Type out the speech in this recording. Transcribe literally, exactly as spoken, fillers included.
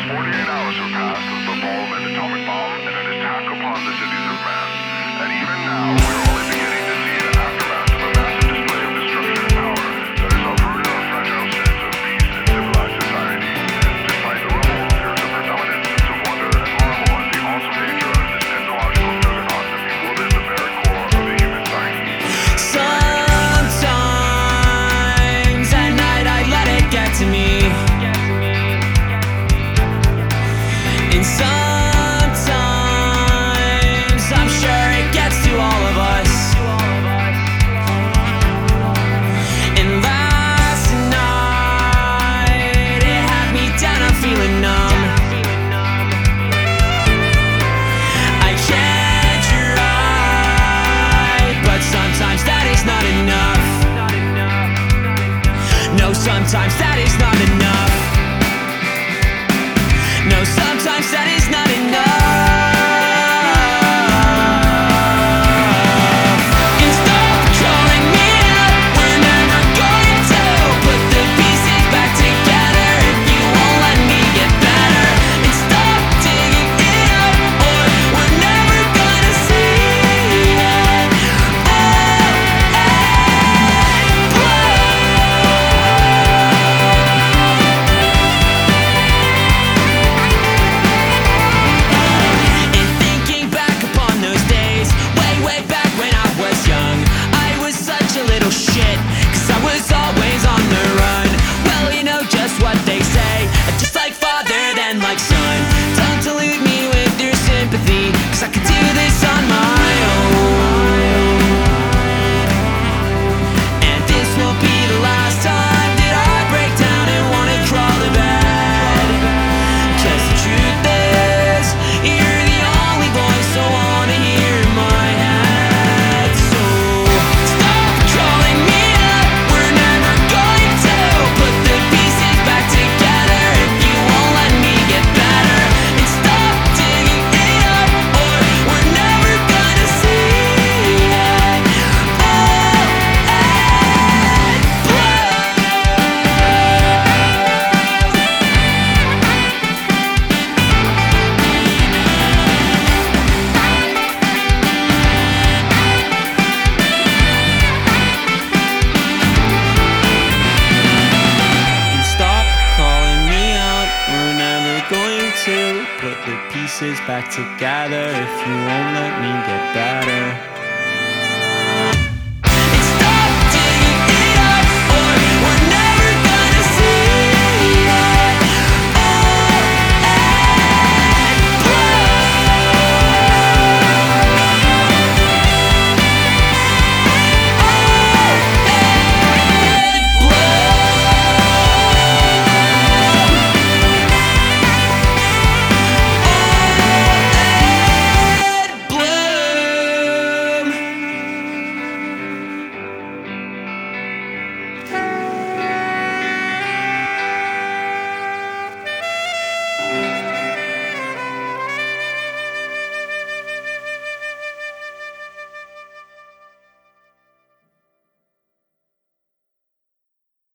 forty-eight hours have passed since the fall of an atomic bomb and an attack upon the cities of mass. And even now, we're only beginning to see the aftermath of a massive display of destruction and power that has uprooted our fragile sense of peace in civilized society. Despite the rubble appears of predominant sense of wonder and marvel at the awesome nature of this technological juggernaut that bewilders the very core of the human psyche. Sometimes at night I let it get to me. And sometimes I'm sure it gets to all of us. And last night it had me down, I'm feeling numb. I can't try, but sometimes that is not enough. No, sometimes that is not enough. No, sometimes that is not enough. And stop calling me out. We're never going to put the pieces back together if you won't let me get better. And stop digging it up, or we're never gonna see it all end blood. And thinking back upon those days, way, way back when I was young, I was such a little shit, cause I was always on the run. Well, you know just what they say, just like father, then like son. Don't delude me with your sympathy, cause I could do this on my own. And this will be the last time that I break down and wanna crawl to bed. Cause the truth is, you're the only voice I wanna hear in my head. So stop calling me up. We're never going to put the pieces back together if you won't let me get better. And stop digging it up, or we're never gonna see it all end blood. And stop calling me out. We're never going to put the pieces back together if you won't let me get better.